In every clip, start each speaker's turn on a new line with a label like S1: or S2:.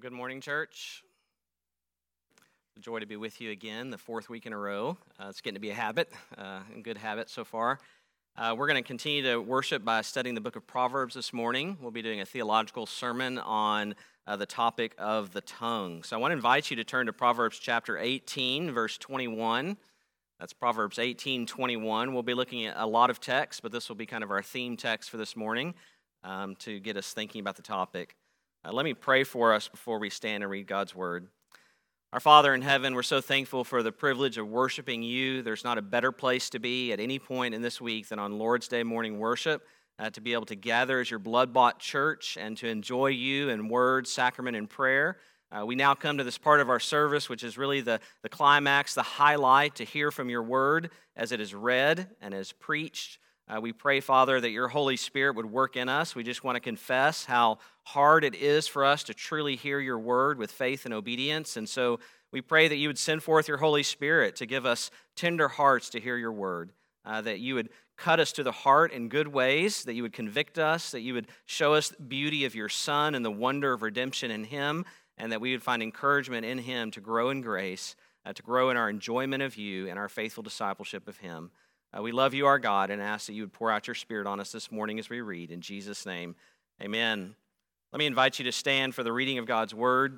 S1: Good morning, church. It's a joy to be with you again, the fourth week in a row. It's getting to be a habit, a good habit so far. We're going to continue to worship by studying the book of Proverbs this morning. We'll be doing a theological sermon on the topic of the tongue. So I want to invite you to turn to Proverbs chapter 18, verse 21. That's Proverbs 18:21. We'll be looking at a lot of texts, but this will be kind of our theme text for this morning to get us thinking about the topic. Let me pray for us before we stand and read God's word. Our Father in heaven, we're so thankful for the privilege of worshiping you. There's not a better place to be at any point in this week than on Lord's Day morning worship, to be able to gather as your blood-bought church and to enjoy you in word, sacrament, and prayer. We now come to this part of our service, which is really the climax, the highlight, to hear from your word as it is read and as preached. We pray, Father, that your Holy Spirit would work in us. We just want to confess how hard it is for us to truly hear your word with faith and obedience. And so we pray that you would send forth your Holy Spirit to give us tender hearts to hear your word, that you would cut us to the heart in good ways, that you would convict us, that you would show us the beauty of your Son and the wonder of redemption in him, and that we would find encouragement in him to grow in grace, to grow in our enjoyment of you and our faithful discipleship of him. We love you, our God, and ask that you would pour out your Spirit on us this morning as we read. In Jesus' name, amen. Let me invite you to stand for the reading of God's word.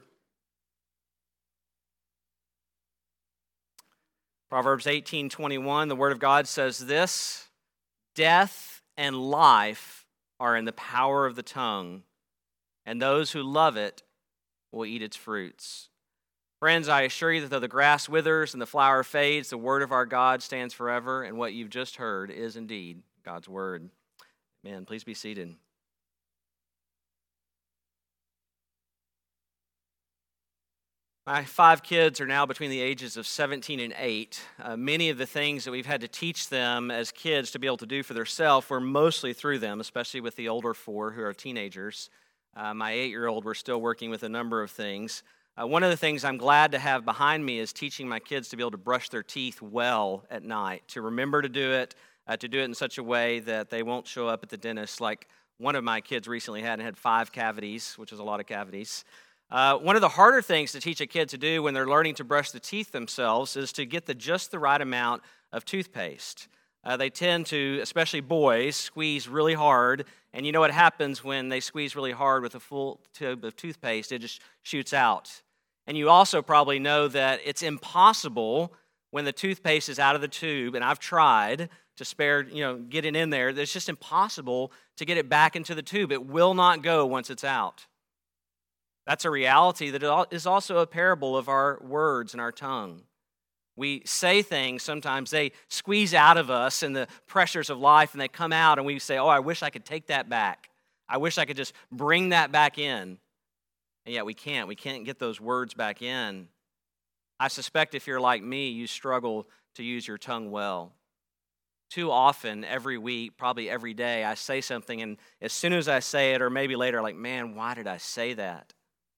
S1: Proverbs 18:21, the word of God says this: "Death and life are in the power of the tongue, and those who love it will eat its fruits." Friends, I assure you that though the grass withers and the flower fades, the word of our God stands forever, and what you've just heard is indeed God's word. Amen. Please be seated. My 5 kids are now between the ages of 17 and 8. Many of the things that we've had to teach them as kids to be able to do for themselves were mostly through them, especially with the older 4 who are teenagers. My 8-year-old, we're still working with a number of things. One of the things I'm glad to have behind me is teaching my kids to be able to brush their teeth well at night, to remember to do it in such a way that they won't show up at the dentist like one of my kids recently had 5 cavities, which is a lot of cavities. One of the harder things to teach a kid to do when they're learning to brush the teeth themselves is to get just the right amount of toothpaste. They tend to, especially boys, squeeze really hard, and you know what happens when they squeeze really hard with a full tube of toothpaste? It just shoots out. And you also probably know that it's impossible when the toothpaste is out of the tube, and I've tried to get it in there. It's just impossible to get it back into the tube. It will not go once it's out. That's a reality that is also a parable of our words and our tongue. We say things, sometimes they squeeze out of us in the pressures of life, and they come out, and we say, oh, I wish I could take that back. I wish I could just bring that back in. And yet we can't. We can't get those words back in. I suspect if you're like me, you struggle to use your tongue well. Too often, every week, probably every day, I say something, and as soon as I say it, or maybe later, I'm like, man, why did I say that?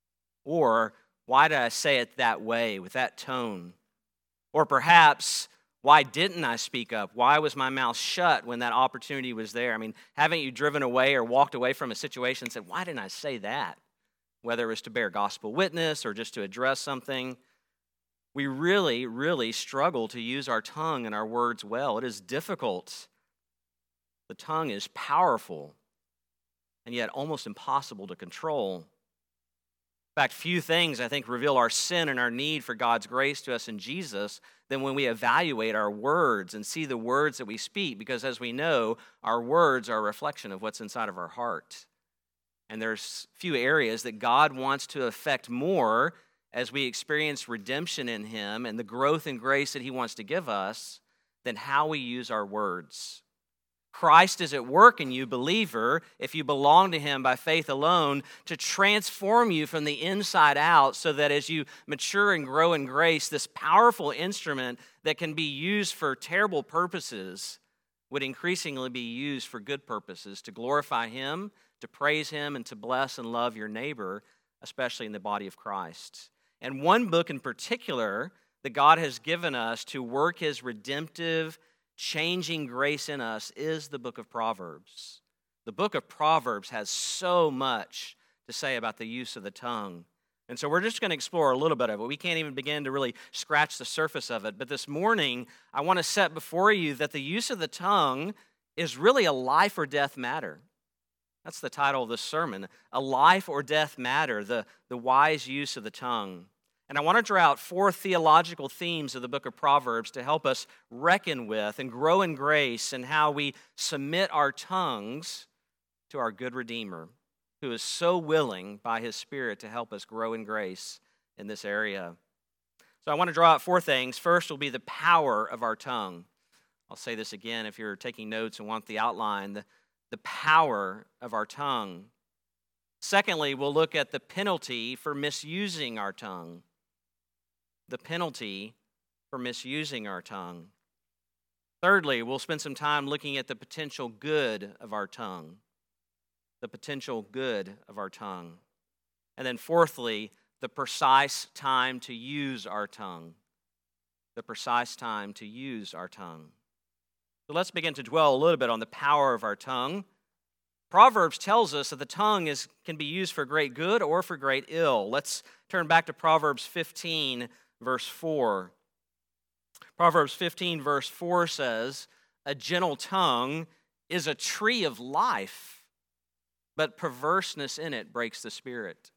S1: Or, why did I say it that way, with that tone? Or perhaps, why didn't I speak up? Why was my mouth shut when that opportunity was there? I mean, haven't you driven away or walked away from a situation and said, why didn't I say that? Whether it was to bear gospel witness or just to address something, we really, really struggle to use our tongue and our words well. It is difficult. The tongue is powerful and yet almost impossible to control. In fact, few things, I think, reveal our sin and our need for God's grace to us in Jesus than when we evaluate our words and see the words that we speak, because as we know, our words are a reflection of what's inside of our heart. And there's few areas that God wants to affect more as we experience redemption in him and the growth and grace that he wants to give us than how we use our words. Christ is at work in you, believer, if you belong to him by faith alone, to transform you from the inside out so that as you mature and grow in grace, this powerful instrument that can be used for terrible purposes would increasingly be used for good purposes, to glorify him, to praise him, and to bless and love your neighbor, especially in the body of Christ. And one book in particular that God has given us to work his redemptive, changing grace in us is the book of Proverbs. The book of Proverbs has so much to say about the use of the tongue. And so we're just going to explore a little bit of it. We can't even begin to really scratch the surface of it. But this morning, I want to set before you that the use of the tongue is really a life or death matter. That's the title of this sermon, A Life or Death Matter, the wise use of the tongue. And I want to draw out 4 theological themes of the book of Proverbs to help us reckon with and grow in grace in how we submit our tongues to our good Redeemer, who is so willing by his Spirit to help us grow in grace in this area. So I want to draw out 4 things. First will be the power of our tongue. I'll say this again if you're taking notes and want the outline, the power of our tongue. Secondly, we'll look at the penalty for misusing our tongue. The penalty for misusing our tongue. Thirdly, we'll spend some time looking at the potential good of our tongue. The potential good of our tongue. And then fourthly, the precise time to use our tongue. The precise time to use our tongue. So let's begin to dwell a little bit on the power of our tongue. Proverbs tells us that the tongue can be used for great good or for great ill. Let's turn back to Proverbs 15, verse 4. Proverbs 15, verse 4 says, "A gentle tongue is a tree of life, but perverseness in it breaks the spirit."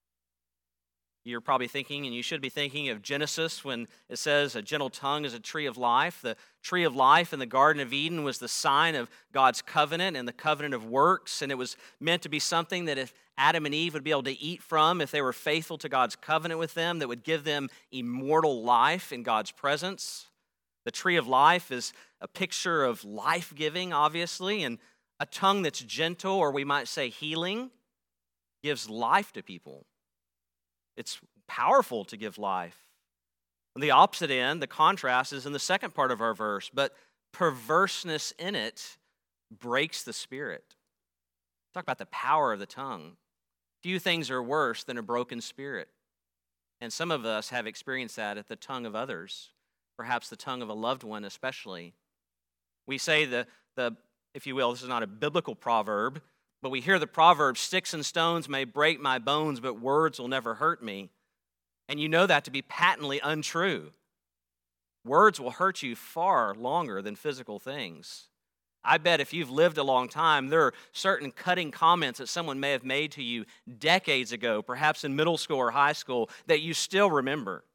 S1: You're probably thinking, and you should be thinking, of Genesis when it says a gentle tongue is a tree of life. The tree of life in the Garden of Eden was the sign of God's covenant and the covenant of works, and it was meant to be something that if Adam and Eve would be able to eat from if they were faithful to God's covenant with them, that would give them immortal life in God's presence. The tree of life is a picture of life-giving, obviously, and a tongue that's gentle, or we might say healing, gives life to people. It's powerful to give life. On the opposite end, the contrast is in the second part of our verse, but perverseness in it breaks the spirit. Talk about the power of the tongue. Few things are worse than a broken spirit. And some of us have experienced that at the tongue of others, perhaps the tongue of a loved one especially. We say if you will, this is not a biblical proverb, but we hear the proverb, "Sticks and stones may break my bones, but words will never hurt me." And you know that to be patently untrue. Words will hurt you far longer than physical things. I bet if you've lived a long time, there are certain cutting comments that someone may have made to you decades ago, perhaps in middle school or high school, that you still remember.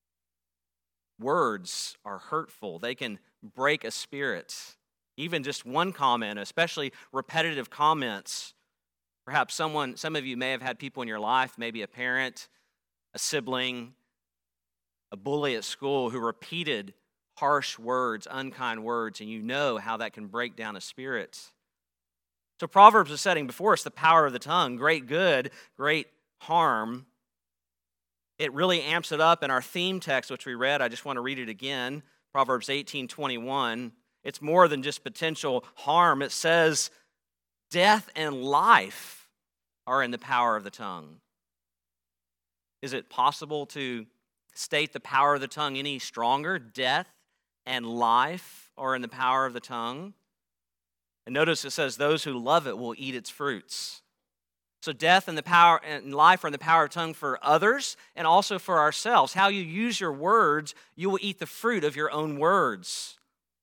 S1: Words are hurtful. They can break a spirit. Even just one comment, especially repetitive comments. Perhaps some of you may have had people in your life, maybe a parent, a sibling, a bully at school who repeated harsh words, unkind words, and you know how that can break down a spirit. So Proverbs is setting before us the power of the tongue, great good, great harm. It really amps it up in our theme text, which we read. I just want to read it again, Proverbs 18:21. It's more than just potential harm. It says, death and life are in the power of the tongue. Is it possible to state the power of the tongue any stronger? Death and life are in the power of the tongue. And notice it says, those who love it will eat its fruits. So death and the power and life are in the power of tongue for others and also for ourselves. How you use your words, you will eat the fruit of your own words.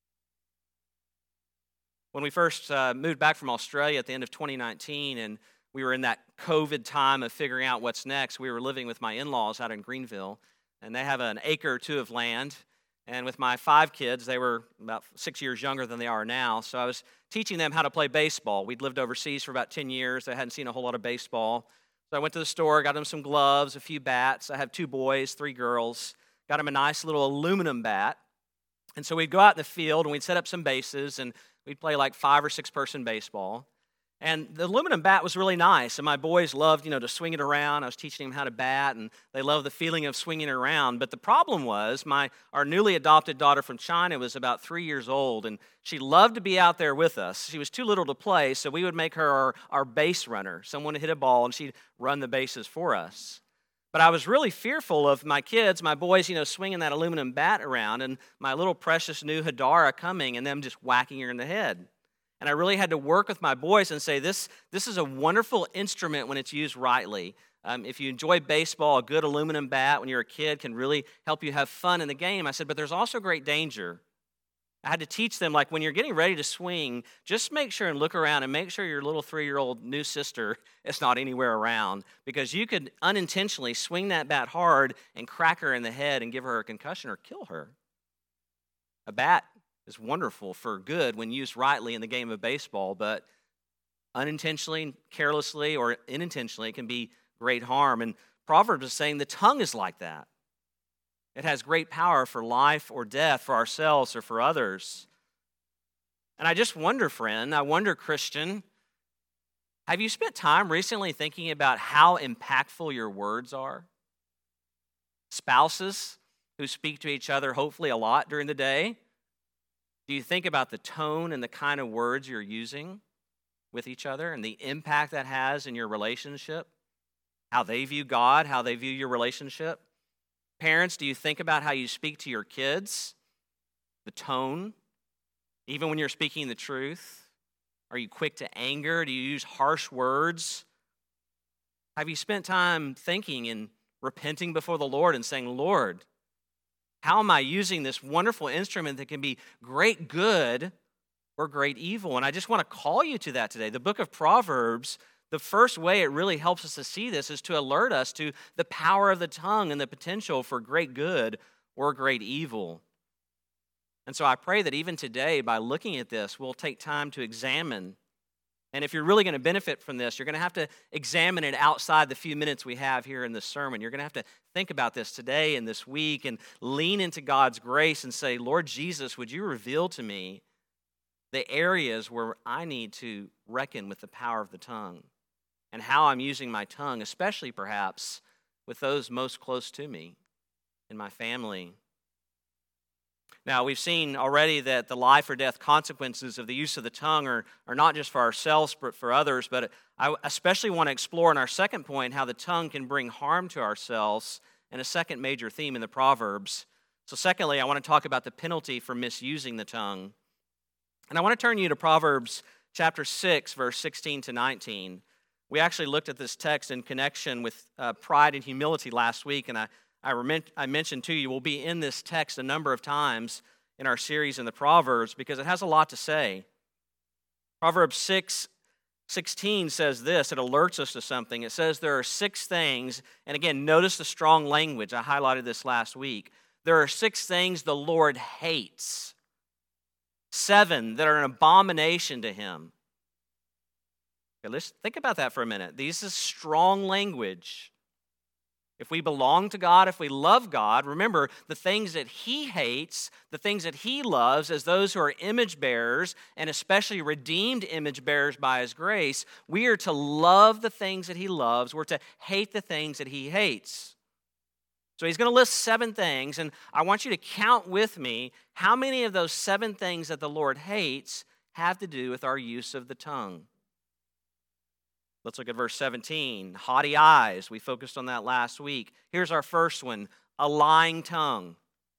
S1: When we first moved back from Australia at the end of 2019, and we were in that COVID time of figuring out what's next, we were living with my in-laws out in Greenville, and they have an acre or two of land. And with my 5 kids, they were about 6 years younger than they are now, so I was teaching them how to play baseball. We'd lived overseas for about 10 years. They hadn't seen a whole lot of baseball. So I went to the store, got them some gloves, a few bats. I have 2 boys, 3 girls. Got them a nice little aluminum bat. And so we'd go out in the field, and we'd set up some bases, and we'd play like 5 or 6 person baseball. And the aluminum bat was really nice, and my boys loved, to swing it around. I was teaching them how to bat, and they loved the feeling of swinging it around. But the problem was, our newly adopted daughter from China was about 3 years old, and she loved to be out there with us. She was too little to play, so we would make her our base runner. Someone would hit a ball, and she'd run the bases for us. But I was really fearful of my kids, my boys, swinging that aluminum bat around, and my little precious new Hadara coming and them just whacking her in the head. And I really had to work with my boys and say, this is a wonderful instrument when it's used rightly. If you enjoy baseball, a good aluminum bat when you're a kid can really help you have fun in the game. I said, but there's also great danger. I had to teach them, like, when you're getting ready to swing, just make sure and look around and make sure your little 3-year-old new sister is not anywhere around, because you could unintentionally swing that bat hard and crack her in the head and give her a concussion or kill her. A bat is wonderful for good when used rightly in the game of baseball, but unintentionally, carelessly, or unintentionally, it can be great harm. And Proverbs is saying the tongue is like that. It has great power for life or death, for ourselves or for others. And I just wonder, friend, Christian, have you spent time recently thinking about how impactful your words are? Spouses who speak to each other hopefully a lot during the day, do you think about the tone and the kind of words you're using with each other and the impact that has in your relationship? How they view God, how they view your relationship? Parents, do you think about how you speak to your kids? The tone, even when you're speaking the truth? Are you quick to anger? Do you use harsh words? Have you spent time thinking and repenting before the Lord and saying, Lord, how am I using this wonderful instrument that can be great good or great evil? And I just want to call you to that today. The book of Proverbs, the first way it really helps us to see this is to alert us to the power of the tongue and the potential for great good or great evil. And so I pray that even today, by looking at this, we'll take time to examine. And if you're really going to benefit from this, you're going to have to examine it outside the few minutes we have here in this sermon. You're going to have to think about this today and this week and lean into God's grace and say, Lord Jesus, would you reveal to me the areas where I need to reckon with the power of the tongue and how I'm using my tongue, especially perhaps with those most close to me in my family. Now, we've seen already that the life or death consequences of the use of the tongue are not just for ourselves, but for others. But I especially want to explore in our second point how the tongue can bring harm to ourselves, and a second major theme in the Proverbs. So secondly, I want to talk about the penalty for misusing the tongue. And I want to turn you to Proverbs chapter 6, verse 16 to 19. We actually looked at this text in connection with pride and humility last week, and I mentioned to you we'll be in this text a number of times in our series in the Proverbs because it has a lot to say. Proverbs 6:16 says this. It alerts us to something. It says there are 6 things, and again, notice the strong language. I highlighted this last week. There are 6 things the Lord hates. 7 that are an abomination to him. Okay, let's think about that for a minute. This is strong language. If we belong to God, if we love God, remember the things that he hates, the things that he loves as those who are image bearers, and especially redeemed image bearers by his grace, we are to love the things that he loves. We're to hate the things that he hates. So he's going to list 7 things, and I want you to count with me how many of those 7 things that the Lord hates have to do with our use of the tongue. Let's look at verse 17. Haughty eyes. We focused on that last week. Here's our first one. A lying tongue.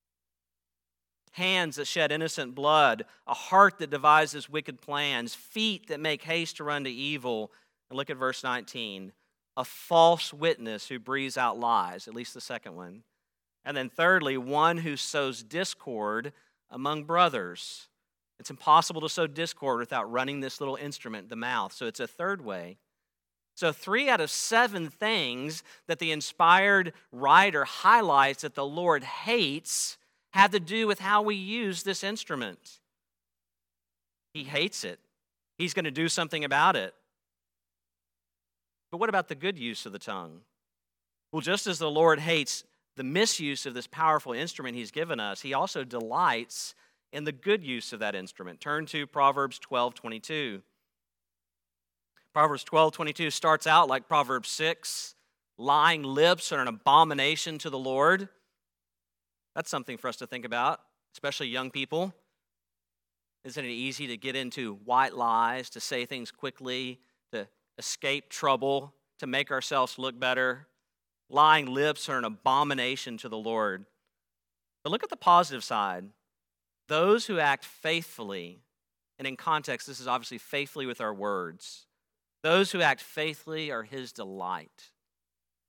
S1: Hands that shed innocent blood. A heart that devises wicked plans. Feet that make haste to run to evil. And look at verse 19. A false witness who breathes out lies. At least the second one. And then thirdly, one who sows discord among brothers. It's impossible to sow discord without running this little instrument, the mouth. So it's a third way. So 3 out of 7 things that the inspired writer highlights that the Lord hates have to do with how we use this instrument. He hates it. He's going to do something about it. But what about the good use of the tongue? Well, just as the Lord hates the misuse of this powerful instrument he's given us, he also delights in the good use of that instrument. Turn to Proverbs 12:22. Proverbs 12:22 starts out like Proverbs 6. Lying lips are an abomination to the Lord. That's something for us to think about, especially young people. Isn't it easy to get into white lies, to say things quickly, to escape trouble, to make ourselves look better? Lying lips are an abomination to the Lord. But look at the positive side. Those who act faithfully, and in context, this is obviously faithfully with our words. Those who act faithfully are his delight.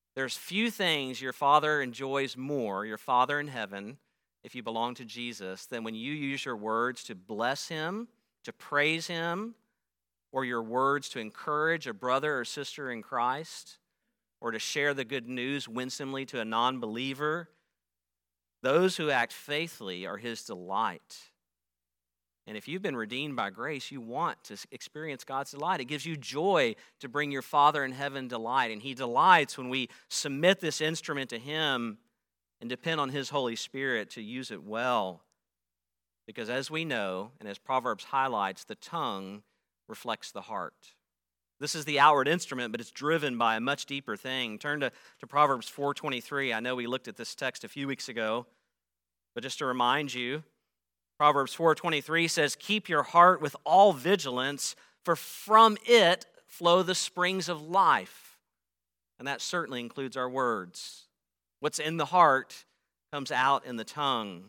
S1: There's few things your Father enjoys more, your Father in heaven, if you belong to Jesus, than when you use your words to bless him, to praise him, or your words to encourage a brother or sister in Christ, or to share the good news winsomely to a non-believer. Those who act faithfully are his delight. And if you've been redeemed by grace, you want to experience God's delight. It gives you joy to bring your Father in heaven delight. And he delights when we submit this instrument to him and depend on his Holy Spirit to use it well. Because as we know, and as Proverbs highlights, the tongue reflects the heart. This is the outward instrument, but it's driven by a much deeper thing. Turn to Proverbs 4:23. I know we looked at this text a few weeks ago, but just to remind you, Proverbs 4:23 says, "Keep your heart with all vigilance, for from it flow the springs of life." And that certainly includes our words. What's in the heart comes out in the tongue.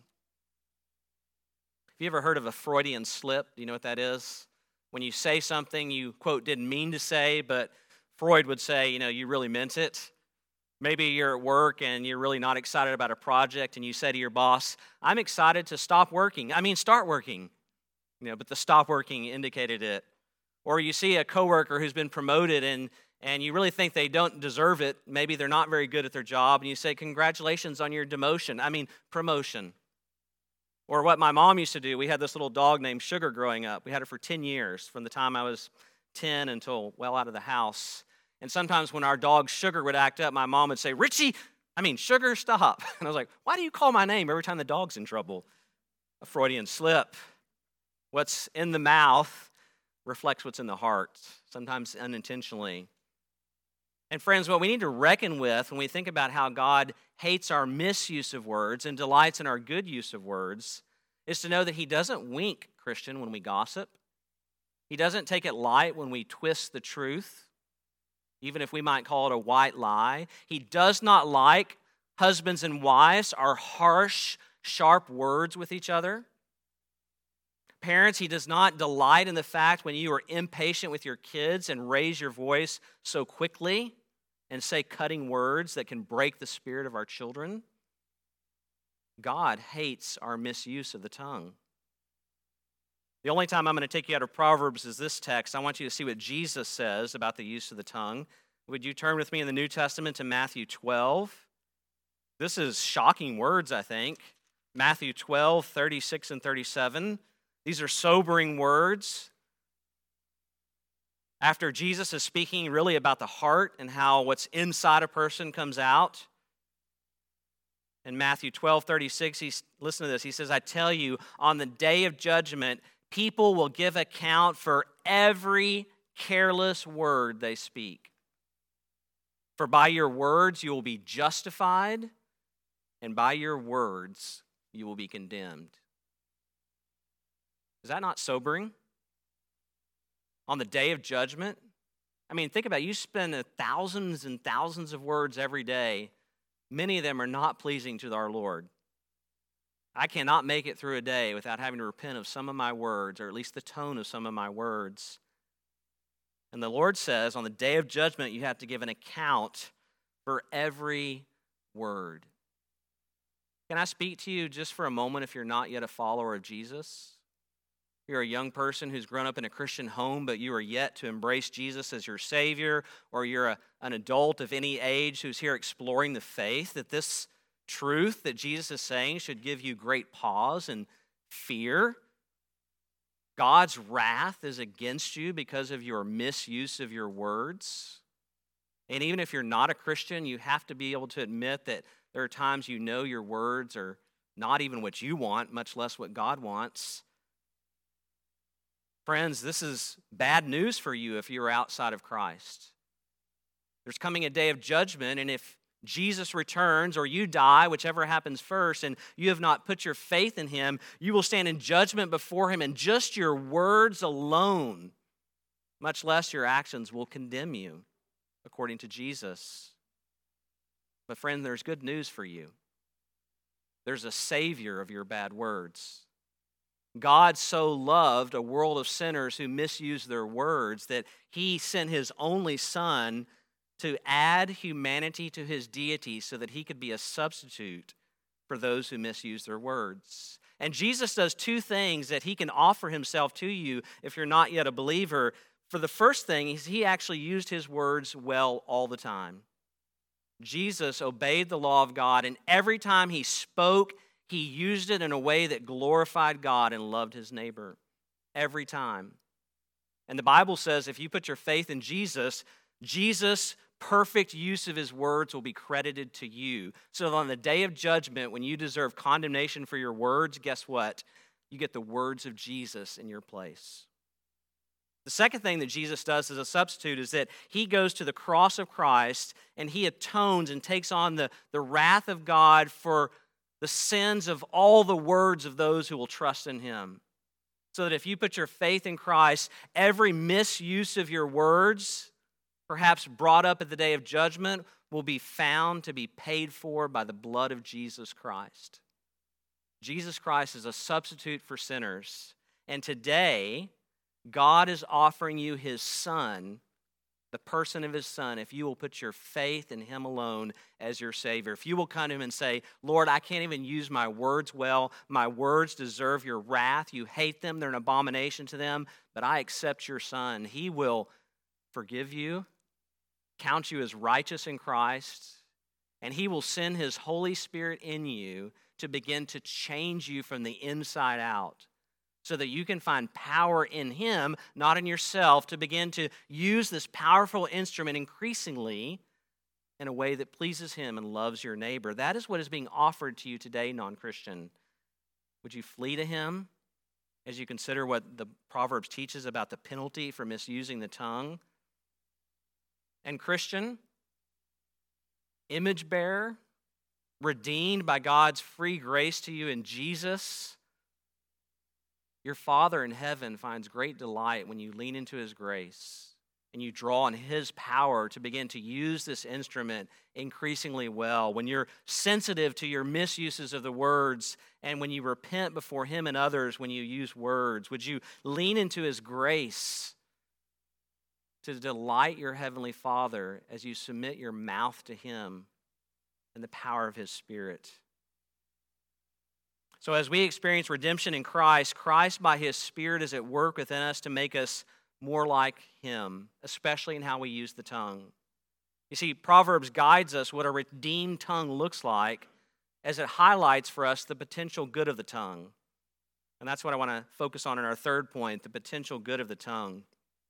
S1: Have you ever heard of a Freudian slip? Do you know what that is? When you say something you, quote, didn't mean to say, but Freud would say, you really meant it. Maybe you're at work and you're really not excited about a project and you say to your boss, "I'm excited to start working." But the stop working indicated it. Or you see a coworker who's been promoted and you really think they don't deserve it. Maybe they're not very good at their job and you say, "Congratulations on your promotion." Or what my mom used to do, we had this little dog named Sugar growing up. We had her for 10 years, from the time I was 10 until well out of the house. And sometimes when our dog Sugar would act up, my mom would say, "Sugar, stop." And I was like, "Why do you call my name every time the dog's in trouble?" A Freudian slip. What's in the mouth reflects what's in the heart, sometimes unintentionally. And friends, what we need to reckon with when we think about how God hates our misuse of words and delights in our good use of words is to know that he doesn't wink, Christian, when we gossip. He doesn't take it light when we twist the truth, even if we might call it a white lie. He does not like husbands and wives, our harsh, sharp words with each other. Parents, he does not delight in the fact when you are impatient with your kids and raise your voice so quickly and say cutting words that can break the spirit of our children. God hates our misuse of the tongue. The only time I'm going to take you out of Proverbs is this text. I want you to see what Jesus says about the use of the tongue. Would you turn with me in the New Testament to Matthew 12? This is shocking words, I think. Matthew 12, 36 and 37. These are sobering words. After Jesus is speaking really about the heart and how what's inside a person comes out. In Matthew 12, 36, listen to this. He says, "I tell you, on the day of judgment, people will give account for every careless word they speak. For by your words you will be justified, and by your words you will be condemned." Is that not sobering? On the day of judgment? Think about it. You spend thousands and thousands of words every day. Many of them are not pleasing to our Lord. I cannot make it through a day without having to repent of some of my words, or at least the tone of some of my words. And the Lord says, on the day of judgment, you have to give an account for every word. Can I speak to you just for a moment if you're not yet a follower of Jesus? You're a young person who's grown up in a Christian home, but you are yet to embrace Jesus as your Savior, or you're an adult of any age who's here exploring the faith, that this truth that Jesus is saying should give you great pause and fear. God's wrath is against you because of your misuse of your words. And even if you're not a Christian, you have to be able to admit that there are times your words are not even what you want, much less what God wants. Friends, this is bad news for you if you are outside of Christ. There's coming a day of judgment, and if Jesus returns or you die, whichever happens first, and you have not put your faith in him, you will stand in judgment before him, and just your words alone, much less your actions, will condemn you, according to Jesus. But friend, there's good news for you. There's a Savior of your bad words. God so loved a world of sinners who misused their words that he sent his only Son to add humanity to his deity so that he could be a substitute for those who misuse their words. And Jesus does two things that he can offer himself to you if you're not yet a believer. For the first thing is he actually used his words well all the time. Jesus obeyed the law of God, and every time he spoke, he used it in a way that glorified God and loved his neighbor. Every time. And the Bible says if you put your faith in Jesus, Jesus' perfect use of his words will be credited to you. So that on the day of judgment, when you deserve condemnation for your words, guess what? You get the words of Jesus in your place. The second thing that Jesus does as a substitute is that he goes to the cross of Christ and he atones and takes on the wrath of God for the sins of all the words of those who will trust in him. So that if you put your faith in Christ, every misuse of your words, perhaps brought up at the day of judgment, will be found to be paid for by the blood of Jesus Christ. Jesus Christ is a substitute for sinners. And today, God is offering you his Son, the person of his Son, if you will put your faith in him alone as your Savior. If you will come to him and say, Lord, I can't even use my words well. My words deserve your wrath. You hate them. They're an abomination to them. But I accept your Son. He will forgive you, count you as righteous in Christ, and he will send his Holy Spirit in you to begin to change you from the inside out, so that you can find power in him, not in yourself, to begin to use this powerful instrument increasingly in a way that pleases him and loves your neighbor. That is what is being offered to you today, non-Christian. Would you flee to him as you consider what the Proverbs teaches about the penalty for misusing the tongue? And Christian, image bearer, redeemed by God's free grace to you in Jesus, your Father in heaven finds great delight when you lean into his grace and you draw on his power to begin to use this instrument increasingly well. When you're sensitive to your misuses of the words and when you repent before him and others when you use words, would you lean into his grace to delight your heavenly Father as you submit your mouth to him and the power of his Spirit? So as we experience redemption in Christ, Christ by his Spirit is at work within us to make us more like him, especially in how we use the tongue. You see, Proverbs guides us what a redeemed tongue looks like as it highlights for us the potential good of the tongue. And that's what I want to focus on in our third point, the potential good of the tongue.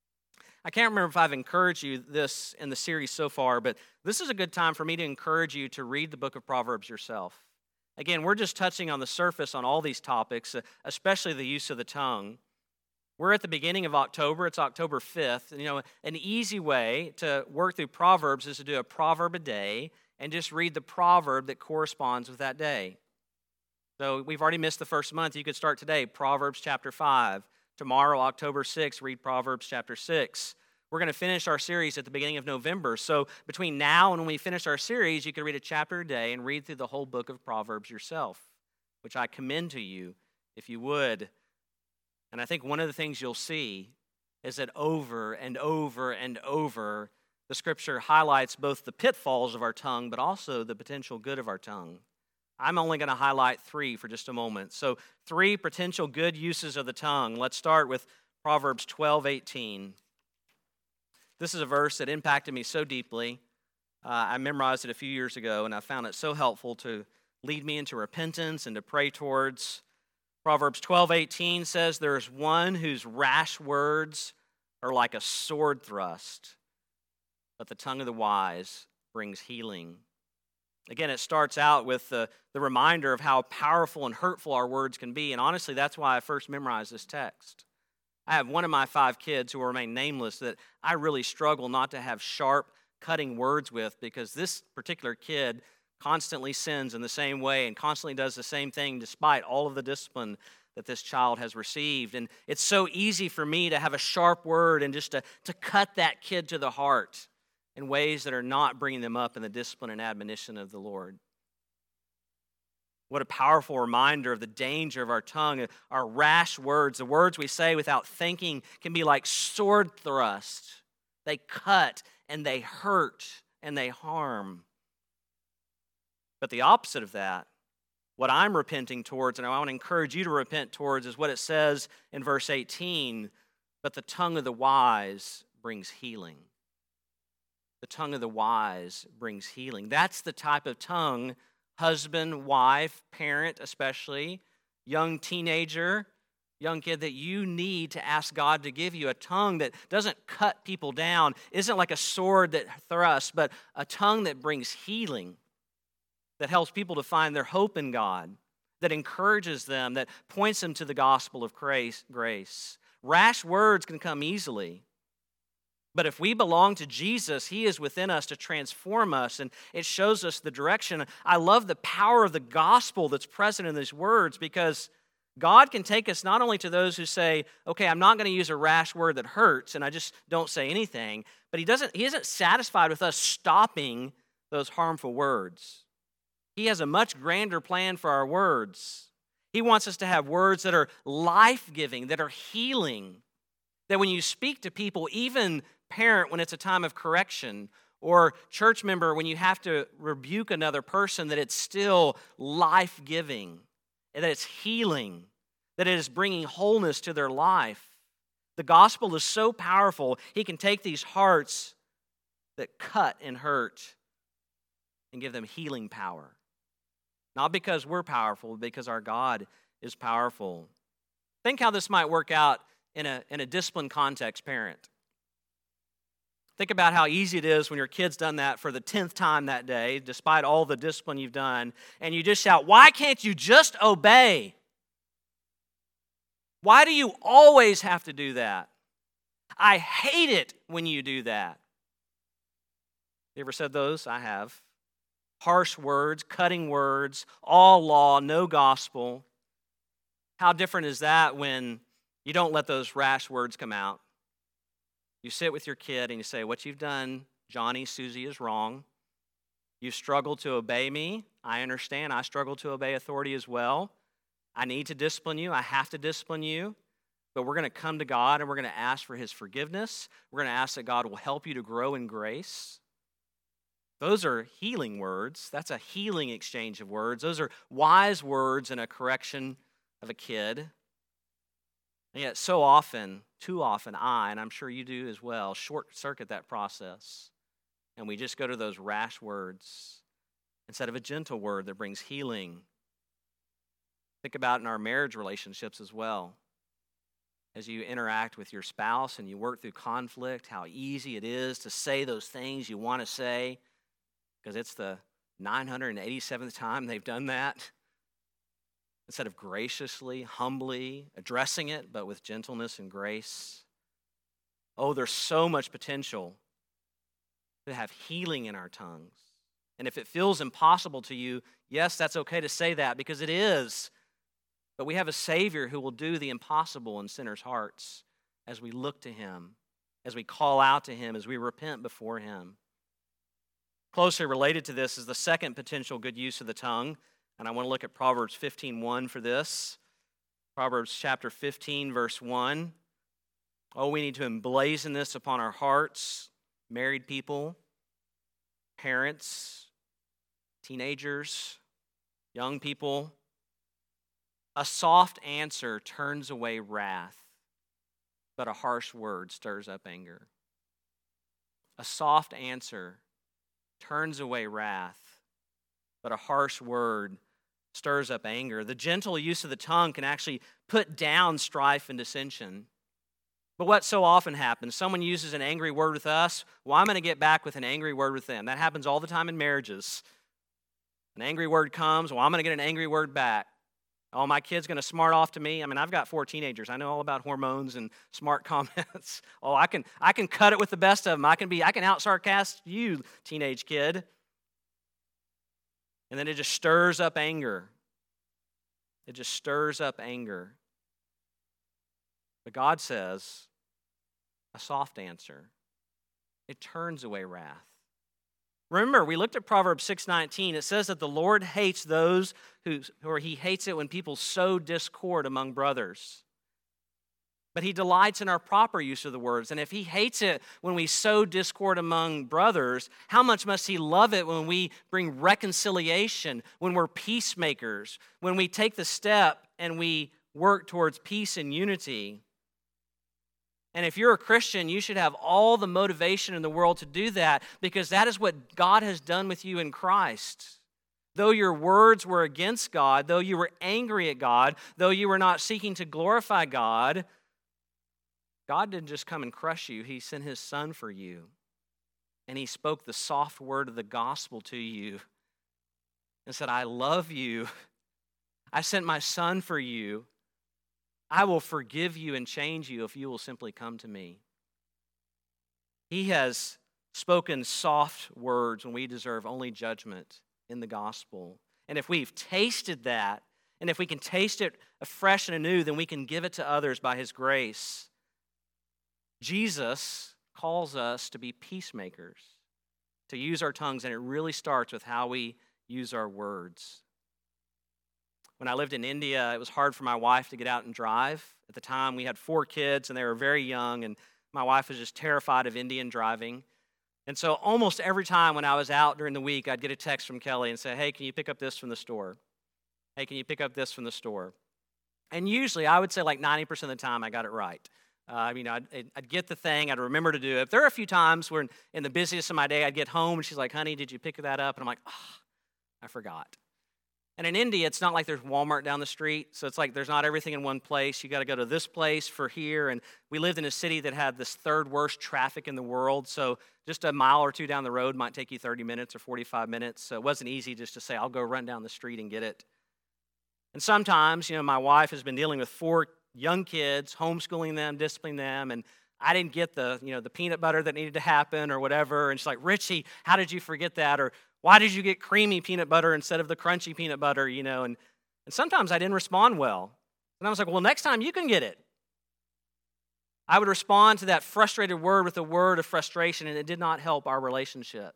S1: I can't remember if I've encouraged you this in the series so far, but this is a good time for me to encourage you to read the book of Proverbs yourself. Again, we're just touching on the surface on all these topics, especially the use of the tongue. We're at the beginning of October. It's October 5th. An easy way to work through Proverbs is to do a proverb a day and just read the proverb that corresponds with that day. So we've already missed the first month. You could start today, Proverbs chapter 5. Tomorrow, October 6th, read Proverbs chapter 6. We're going to finish our series at the beginning of November. So between now and when we finish our series, you can read a chapter a day and read through the whole book of Proverbs yourself, which I commend to you if you would. And I think one of the things you'll see is that over and over and over, the Scripture highlights both the pitfalls of our tongue, but also the potential good of our tongue. I'm only going to highlight 3 for just a moment. So 3 potential good uses of the tongue. Let's start with Proverbs 12:18. This is a verse that impacted me so deeply. I memorized it a few years ago, and I found it so helpful to lead me into repentance and to pray towards. Proverbs 12:18 says, "There is one whose rash words are like a sword thrust, but the tongue of the wise brings healing." Again, it starts out with the reminder of how powerful and hurtful our words can be, and honestly, that's why I first memorized this text. I have one of my 5 kids who will remain nameless that I really struggle not to have sharp, cutting words with, because this particular kid constantly sins in the same way and constantly does the same thing despite all of the discipline that this child has received. And it's so easy for me to have a sharp word and just to cut that kid to the heart in ways that are not bringing them up in the discipline and admonition of the Lord. What a powerful reminder of the danger of our tongue, our rash words. The words we say without thinking can be like sword thrust. They cut and they hurt and they harm. But the opposite of that, what I'm repenting towards, and I want to encourage you to repent towards, is what it says in verse 18, but the tongue of the wise brings healing. The tongue of the wise brings healing. That's the type of tongue, husband, wife, parent especially, young teenager, young kid, that you need to ask God to give you a tongue that doesn't cut people down, isn't like a sword that thrusts, but a tongue that brings healing, that helps people to find their hope in God, that encourages them, that points them to the gospel of grace. Rash words can come easily. But if we belong to Jesus, He is within us to transform us, and it shows us the direction. I love the power of the gospel that's present in these words, because God can take us not only to those who say, okay, I'm not going to use a rash word that hurts, and I just don't say anything, but He isn't satisfied with us stopping those harmful words. He has a much grander plan for our words. He wants us to have words that are life-giving, that are healing, that when you speak to people, even parent when it's a time of correction, or church member when you have to rebuke another person, that it's still life-giving, and that it's healing, that it is bringing wholeness to their life. The gospel is so powerful, He can take these hearts that cut and hurt and give them healing power. Not because we're powerful, but because our God is powerful. Think how this might work out in a discipline context, parent. Think about how easy it is when your kid's done that for the 10th time that day, despite all the discipline you've done, and you just shout, "Why can't you just obey? Why do you always have to do that? I hate it when you do that." You ever said those? I have. Harsh words, cutting words, all law, no gospel. How different is that when you don't let those rash words come out? You sit with your kid and you say, "What you've done, Johnny, Susie, is wrong. You've struggled to obey me. I understand. I struggle to obey authority as well. I need to discipline you. I have to discipline you. But we're going to come to God and we're going to ask for His forgiveness. We're going to ask that God will help you to grow in grace." Those are healing words. That's a healing exchange of words. Those are wise words in a correction of a kid. And yet so often, too often, and I'm sure you do as well, short-circuit that process. And we just go to those rash words instead of a gentle word that brings healing. Think about in our marriage relationships as well. As you interact with your spouse and you work through conflict, how easy it is to say those things you want to say because it's the 987th time they've done that. Instead of graciously, humbly addressing it, but with gentleness and grace. Oh, there's so much potential to have healing in our tongues. And if it feels impossible to you, yes, that's okay to say that because it is. But we have a Savior who will do the impossible in sinners' hearts as we look to Him, as we call out to Him, as we repent before Him. Closely related to this is the second potential good use of the tongue. And I want to look at Proverbs 15:1 for this. Proverbs chapter 15, verse 1. Oh, we need to emblazon this upon our hearts. Married people, parents, teenagers, young people. A soft answer turns away wrath, but a harsh word stirs up anger. A soft answer turns away wrath, but a harsh word stirs up anger. The gentle use of the tongue can actually put down strife and dissension. But what so often happens, someone uses an angry word with us, well, I'm going to get back with an angry word with them. That happens all the time in marriages. An angry word comes, well, I'm going to get an angry word back. Oh, my kid's going to smart off to me. I mean, I've got 4 teenagers. I know all about hormones and smart comments. Oh, I can cut it with the best of them. I can out-sarcastic you, teenage kid. And then it just stirs up anger. It just stirs up anger. But God says, a soft answer, it turns away wrath. Remember, we looked at Proverbs 6:19. It says that the Lord hates those who He hates it when people sow discord among brothers. But he delights in our proper use of the words. And if he hates it when we sow discord among brothers, how much must he love it when we bring reconciliation, when we're peacemakers, when we take the step and we work towards peace and unity? And if you're a Christian, you should have all the motivation in the world to do that, because that is what God has done with you in Christ. Though your words were against God, though you were angry at God, though you were not seeking to glorify God, God didn't just come and crush you. He sent his Son for you. And he spoke the soft word of the gospel to you and said, I love you. I sent my Son for you. I will forgive you and change you if you will simply come to me. He has spoken soft words when we deserve only judgment in the gospel. And if we've tasted that, and if we can taste it afresh and anew, then we can give it to others by his grace. Jesus calls us to be peacemakers, to use our tongues, and it really starts with how we use our words. When I lived in India, it was hard for my wife to get out and drive. At the time, we had 4 kids, and they were very young, and my wife was just terrified of Indian driving. And so almost every time when I was out during the week, I'd get a text from Kelly and say, hey, can you pick up this from the store? Hey, can you pick up this from the store? And usually, I would say like 90% of the time, I got it right. I'd get the thing. I'd remember to do it. There are a few times where in the busiest of my day, I'd get home, and she's like, honey, did you pick that up? And I'm like, I forgot. And in India, it's not like there's Walmart down the street. So it's like there's not everything in one place. You got to go to this place for here. And we lived in a city that had this 3rd worst traffic in the world. So just a mile or 2 down the road might take you 30 minutes or 45 minutes. So it wasn't easy just to say, I'll go run down the street and get it. And sometimes, my wife has been dealing with 4 young kids, homeschooling them, disciplining them, and I didn't get the peanut butter that needed to happen or whatever. And she's like, Richie, how did you forget that? Or why did you get creamy peanut butter instead of the crunchy peanut butter, And sometimes I didn't respond well. And I was like, well, next time you can get it. I would respond to that frustrated word with a word of frustration, and it did not help our relationship.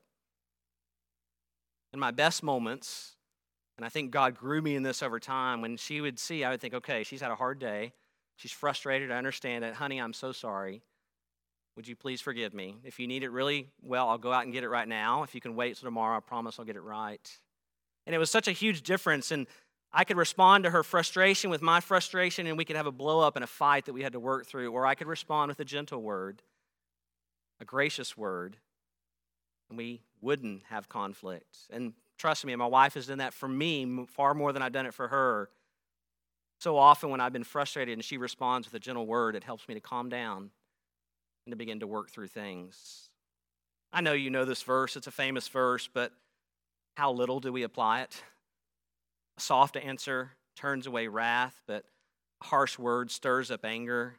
S1: In my best moments, and I think God grew me in this over time, when she would see, I would think, okay, she's had a hard day. She's frustrated. I understand it. Honey, I'm so sorry. Would you please forgive me? If you need it really well, I'll go out and get it right now. If you can wait till tomorrow, I promise I'll get it right. And it was such a huge difference. And I could respond to her frustration with my frustration, and we could have a blow up and a fight that we had to work through. Or I could respond with a gentle word, a gracious word, and we wouldn't have conflict. And trust me, my wife has done that for me far more than I've done it for her. So often when I've been frustrated and she responds with a gentle word, it helps me to calm down and to begin to work through things. I know you know this verse. It's a famous verse, but how little do we apply it? A soft answer turns away wrath, but a harsh word stirs up anger.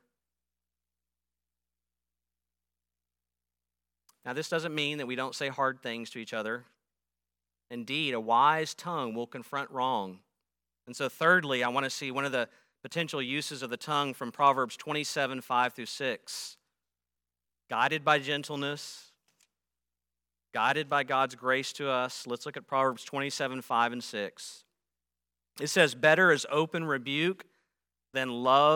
S1: Now, this doesn't mean that we don't say hard things to each other. Indeed, a wise tongue will confront wrong. And so thirdly, I want to see one of the potential uses of the tongue from Proverbs 27, 5 through 6. Guided by gentleness, guided by God's grace to us. Let's look at Proverbs 27, 5 and 6. It says, better is open rebuke than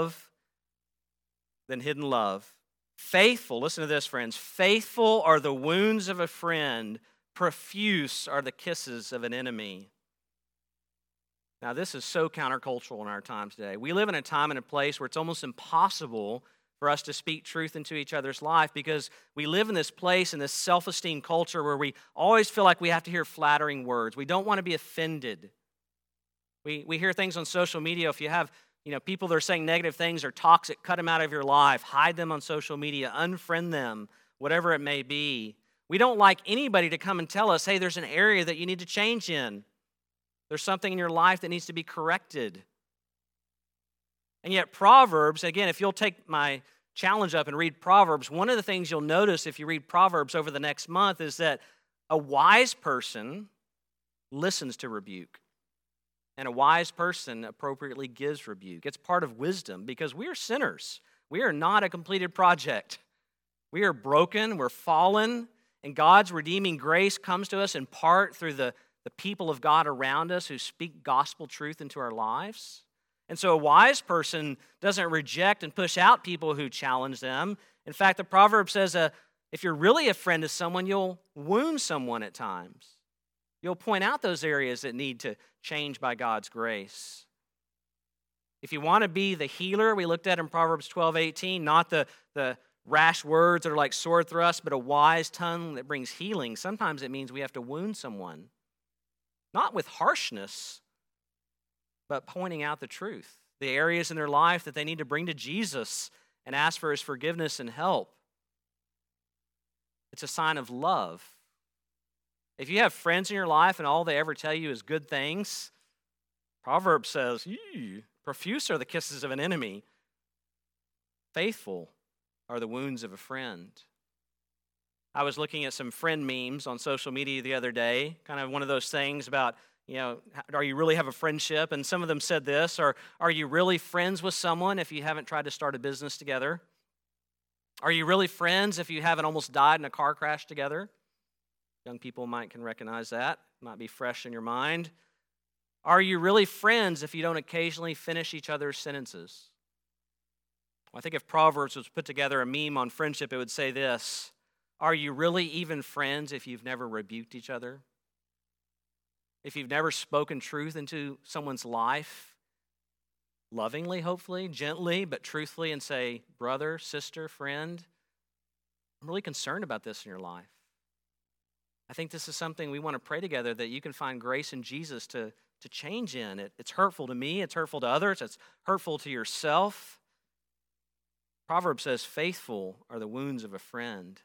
S1: hidden love. Faithful, listen to this, friends. Faithful are the wounds of a friend. Profuse are the kisses of an enemy. Now, this is so countercultural in our time today. We live in a time and a place where it's almost impossible for us to speak truth into each other's life, because we live in this place, in this self-esteem culture where we always feel like we have to hear flattering words. We don't want to be offended. We hear things on social media. If you have people that are saying negative things or toxic, cut them out of your life, hide them on social media, unfriend them, whatever it may be. We don't like anybody to come and tell us, hey, there's an area that you need to change in. There's something in your life that needs to be corrected. And yet Proverbs, again, if you'll take my challenge up and read Proverbs, one of the things you'll notice if you read Proverbs over the next month is that a wise person listens to rebuke. And a wise person appropriately gives rebuke. It's part of wisdom, because we are sinners. We are not a completed project. We are broken, we're fallen, and God's redeeming grace comes to us in part through the people of God around us who speak gospel truth into our lives. And so a wise person doesn't reject and push out people who challenge them. In fact, the proverb says if you're really a friend to someone, you'll wound someone at times. You'll point out those areas that need to change by God's grace. If you want to be the healer, we looked at in Proverbs 12:18, not the rash words that are like sword thrusts, but a wise tongue that brings healing. Sometimes it means we have to wound someone, not with harshness, but pointing out the truth, the areas in their life that they need to bring to Jesus and ask for his forgiveness and help. It's a sign of love. If you have friends in your life and all they ever tell you is good things, Proverbs says, profuse are the kisses of an enemy. Faithful are the wounds of a friend. I was looking at some friend memes on social media the other day, kind of one of those things about, are you really have a friendship? And some of them said this, or are you really friends with someone if you haven't tried to start a business together? Are you really friends if you haven't almost died in a car crash together? Young people can recognize that. Might be fresh in your mind. Are you really friends if you don't occasionally finish each other's sentences? I think if Proverbs was put together a meme on friendship, it would say this: are you really even friends if you've never rebuked each other? If you've never spoken truth into someone's life, lovingly, hopefully, gently, but truthfully, and say, brother, sister, friend, I'm really concerned about this in your life. I think this is something we want to pray together, that you can find grace in Jesus to change in. It's hurtful to me, it's hurtful to others, it's hurtful to yourself. Proverbs says, faithful are the wounds of a friend.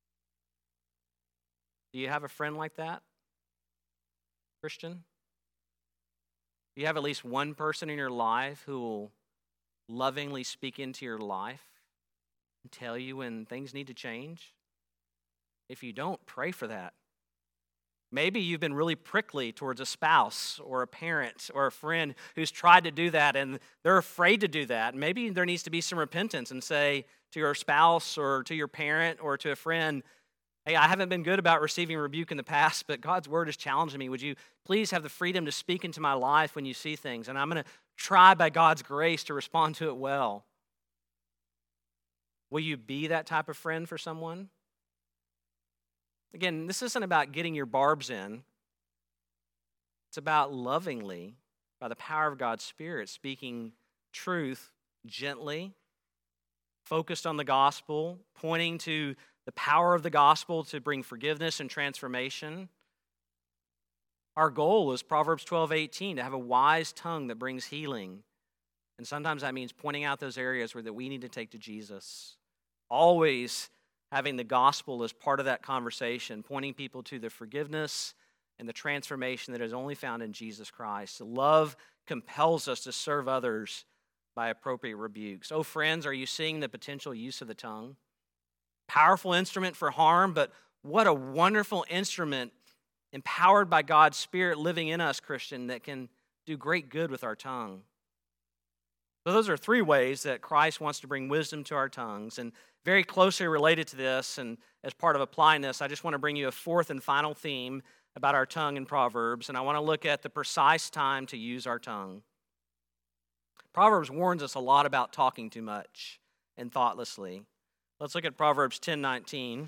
S1: Do you have a friend like that, Christian? Do you have at least one person in your life who will lovingly speak into your life and tell you when things need to change? If you don't, pray for that. Maybe you've been really prickly towards a spouse or a parent or a friend who's tried to do that and they're afraid to do that. Maybe there needs to be some repentance and say to your spouse or to your parent or to a friend, hey, I haven't been good about receiving rebuke in the past, but God's word is challenging me. Would you please have the freedom to speak into my life when you see things? And I'm going to try by God's grace to respond to it well. Will you be that type of friend for someone? Again, this isn't about getting your barbs in. It's about lovingly, by the power of God's Spirit, speaking truth gently, focused on the gospel, pointing to the power of the gospel to bring forgiveness and transformation. Our goal is Proverbs 12:18, to have a wise tongue that brings healing. And sometimes that means pointing out those areas that we need to take to Jesus. Always having the gospel as part of that conversation, pointing people to the forgiveness and the transformation that is only found in Jesus Christ. Love compels us to serve others by appropriate rebukes. Oh, friends, are you seeing the potential use of the tongue? Powerful instrument for harm, but what a wonderful instrument empowered by God's Spirit living in us, Christian, that can do great good with our tongue. So those are three ways that Christ wants to bring wisdom to our tongues. And very closely related to this, and as part of applying this, I just want to bring you a fourth and final theme about our tongue in Proverbs, and I want to look at the precise time to use our tongue. Proverbs warns us a lot about talking too much and thoughtlessly. Let's look at Proverbs 10:19.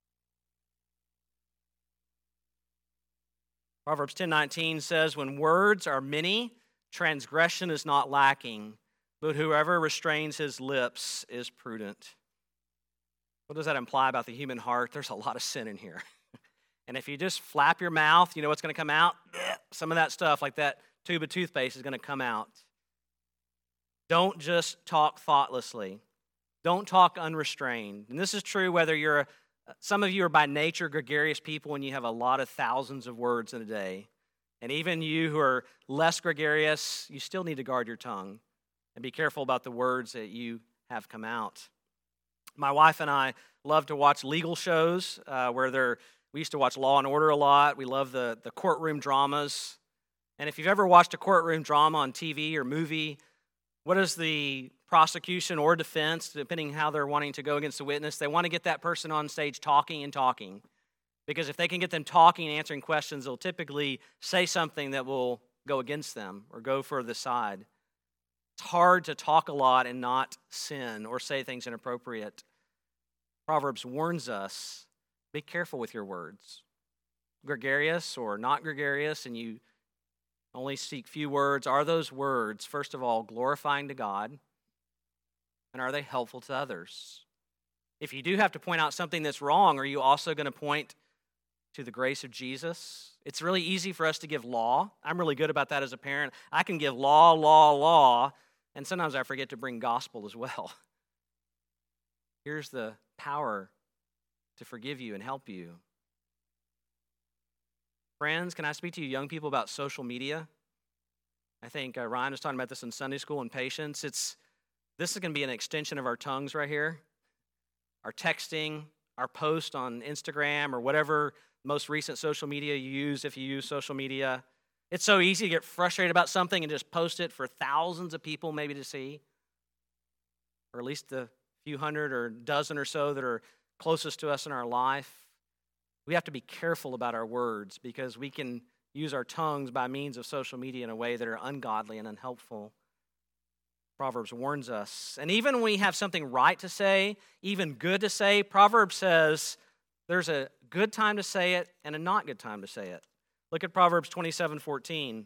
S1: Proverbs 10:19 says, when words are many, transgression is not lacking, but whoever restrains his lips is prudent. What does that imply about the human heart? There's a lot of sin in here. And if you just flap your mouth, you know what's going to come out? Some of that stuff, like that tube of toothpaste, is going to come out. Don't just talk thoughtlessly. Don't talk unrestrained. And this is true whether some of you are by nature gregarious people and you have a lot of thousands of words in a day. And even you who are less gregarious, you still need to guard your tongue and be careful about the words that you have come out. My wife and I love to watch legal shows we used to watch Law and Order a lot. We love the courtroom dramas. And if you've ever watched a courtroom drama on TV or movie, what is the prosecution or defense, depending how they're wanting to go against the witness? They want to get that person on stage talking and talking. Because if they can get them talking and answering questions, they'll typically say something that will go against them or go for the side. It's hard to talk a lot and not sin or say things inappropriate. Proverbs warns us, be careful with your words. Gregarious or not gregarious, and you only speak few words, are those words, first of all, glorifying to God? And are they helpful to others? If you do have to point out something that's wrong, are you also going to point to the grace of Jesus? It's really easy for us to give law. I'm really good about that as a parent. I can give law, and sometimes I forget to bring gospel as well. Here's the power to forgive you and help you. Friends, can I speak to you young people about social media? I think Ryan was talking about this in Sunday school and patience. This is going to be an extension of our tongues right here. Our texting, our post on Instagram or whatever most recent social media you use if you use social media. It's so easy to get frustrated about something and just post it for thousands of people maybe to see. Or at least the few hundred or dozen or so that are closest to us in our life. We have to be careful about our words because we can use our tongues by means of social media in a way that are ungodly and unhelpful. Proverbs warns us. And even when we have something right to say, even good to say, Proverbs says there's a good time to say it and a not good time to say it. Look at Proverbs 27:14.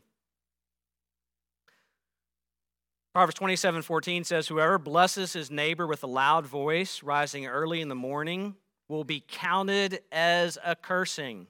S1: Proverbs 27:14 says, whoever blesses his neighbor with a loud voice, rising early in the morning, will be counted as a cursing.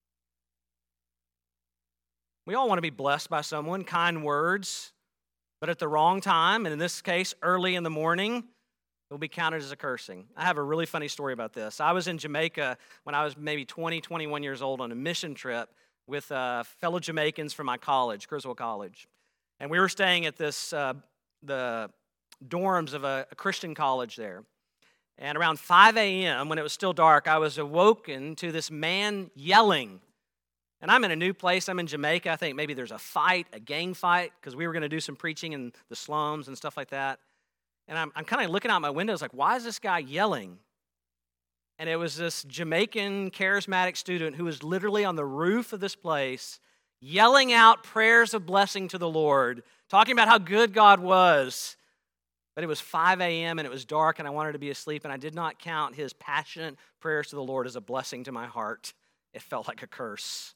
S1: We all want to be blessed by someone, kind words, but at the wrong time, and in this case, early in the morning, it will be counted as a cursing. I have a really funny story about this. I was in Jamaica when I was maybe 20, 21 years old on a mission trip with fellow Jamaicans from my college, Griswold College. And we were staying at the dorms of a Christian college there. And around 5 a.m., when it was still dark, I was awoken to this man yelling. And I'm in a new place. I'm in Jamaica. I think maybe there's a fight, a gang fight, because we were going to do some preaching in the slums and stuff like that. And I'm kind of looking out my windows like, why is this guy yelling? And it was this Jamaican charismatic student who was literally on the roof of this place yelling out prayers of blessing to the Lord, talking about how good God was. But it was 5 a.m. and it was dark and I wanted to be asleep, and I did not count his passionate prayers to the Lord as a blessing to my heart. It felt like a curse.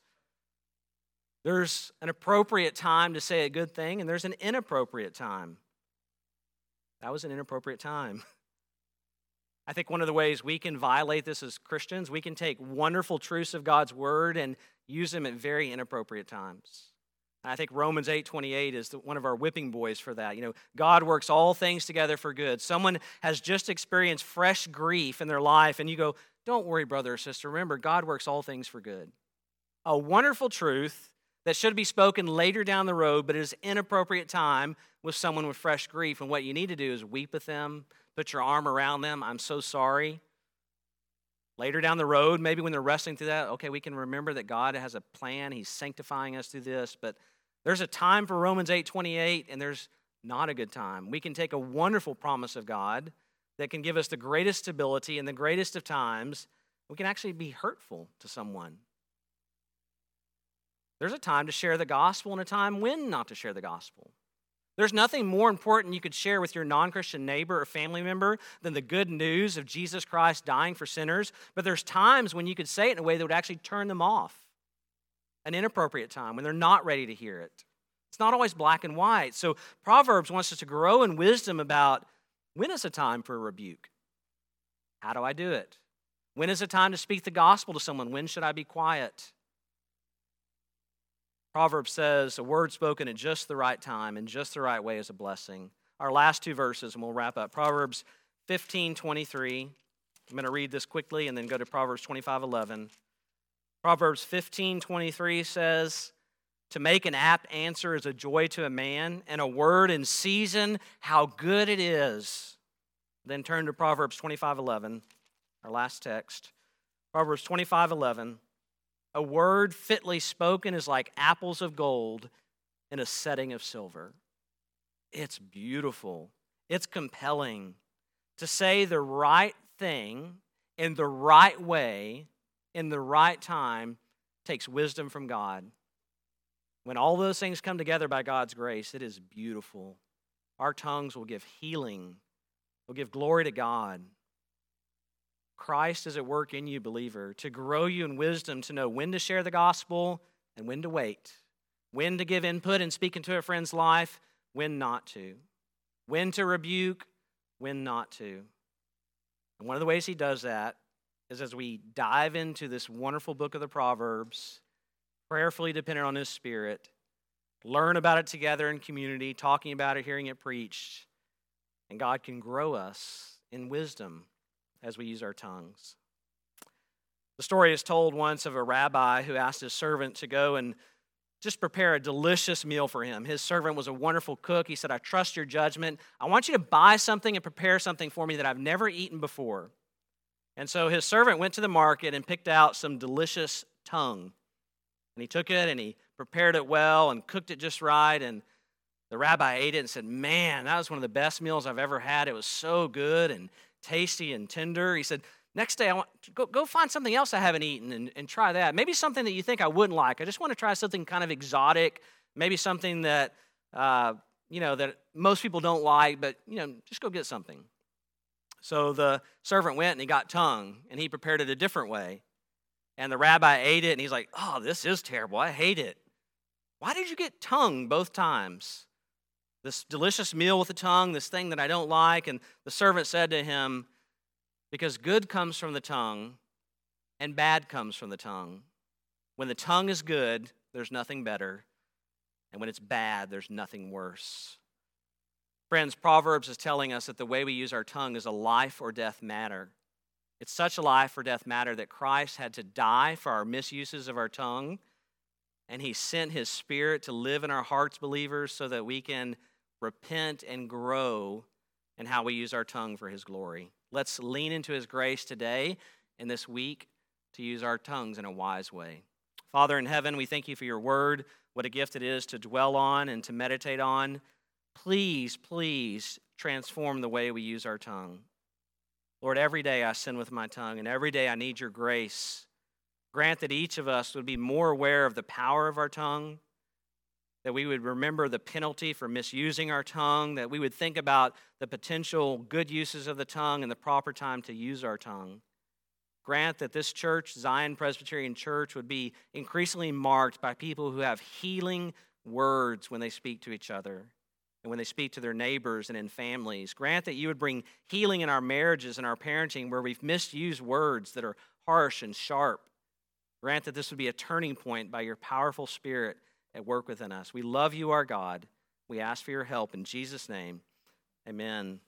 S1: There's an appropriate time to say a good thing, and there's an inappropriate time. That was an inappropriate time. I think one of the ways we can violate this as Christians, we can take wonderful truths of God's word and use them at very inappropriate times. And I think Romans 8:28 is one of our whipping boys for that. You know, God works all things together for good. Someone has just experienced fresh grief in their life, and you go, don't worry, brother or sister. Remember, God works all things for good. A wonderful truth that should be spoken later down the road, but it is inappropriate time with someone with fresh grief. And what you need to do is weep with them, put your arm around them. I'm so sorry. Later down the road, maybe when they're wrestling through that, okay, we can remember that God has a plan. He's sanctifying us through this. But there's a time for Romans 8:28, and there's not a good time. We can take a wonderful promise of God that can give us the greatest stability in the greatest of times. We can actually be hurtful to someone. There's a time to share the gospel and a time when not to share the gospel. There's nothing more important you could share with your non-Christian neighbor or family member than the good news of Jesus Christ dying for sinners. But there's times when you could say it in a way that would actually turn them off. An inappropriate time when they're not ready to hear it. It's not always black and white. So Proverbs wants us to grow in wisdom about when is a time for a rebuke? How do I do it? When is it time to speak the gospel to someone? When should I be quiet? Proverbs says a word spoken at just the right time and just the right way is a blessing. Our last two verses, and we'll wrap up. Proverbs 15:23. I'm going to read this quickly and then go to Proverbs 25:11. Proverbs 15:23 says, to make an apt answer is a joy to a man, and a word in season, how good it is. Then turn to Proverbs 25:11, our last text. Proverbs 25:11. A word fitly spoken is like apples of gold in a setting of silver. It's beautiful. It's compelling. To say the right thing in the right way, in the right time, takes wisdom from God. When all those things come together by God's grace, it is beautiful. Our tongues will give healing, will give glory to God. Christ is at work in you, believer, to grow you in wisdom, to know when to share the gospel and when to wait, when to give input and speak into a friend's life, when not to, when to rebuke, when not to. And one of the ways he does that is as we dive into this wonderful book of the Proverbs, prayerfully dependent on his Spirit, learn about it together in community, talking about it, hearing it preached, and God can grow us in wisdom as we use our tongues. The story is told once of a rabbi who asked his servant to go and just prepare a delicious meal for him. His servant was a wonderful cook. He said, I trust your judgment. I want you to buy something and prepare something for me that I've never eaten before. And so his servant went to the market and picked out some delicious tongue. And he took it and he prepared it well and cooked it just right. And the rabbi ate it and said, man, that was one of the best meals I've ever had. It was so good and tasty and tender. He said, next day, I want go find something else I haven't eaten and try that. Maybe something that you think I wouldn't like. I just want to try something kind of exotic, maybe something that, that most people don't like, but, just go get something. So the servant went and he got tongue, and he prepared it a different way. And the rabbi ate it, and he's like, oh, this is terrible. I hate it. Why did you get tongue both times? This delicious meal with the tongue, this thing that I don't like. And the servant said to him, because good comes from the tongue and bad comes from the tongue. When the tongue is good, there's nothing better. And when it's bad, there's nothing worse. Friends, Proverbs is telling us that the way we use our tongue is a life or death matter. It's such a life or death matter that Christ had to die for our misuses of our tongue. And he sent his Spirit to live in our hearts, believers, so that we can repent and grow in how we use our tongue for his glory. Let's lean into his grace today and this week to use our tongues in a wise way. Father in heaven, we thank you for your word, what a gift it is to dwell on and to meditate on. Please, please transform the way we use our tongue. Lord, every day I sin with my tongue, and every day I need your grace. Grant that each of us would be more aware of the power of our tongue, that we would remember the penalty for misusing our tongue, that we would think about the potential good uses of the tongue and the proper time to use our tongue. Grant that this church, Zion Presbyterian Church, would be increasingly marked by people who have healing words when they speak to each other and when they speak to their neighbors and in families. Grant that you would bring healing in our marriages and our parenting where we've misused words that are harsh and sharp. Grant that this would be a turning point by your powerful Spirit at work within us. We love you, our God. We ask for your help in Jesus' name. Amen.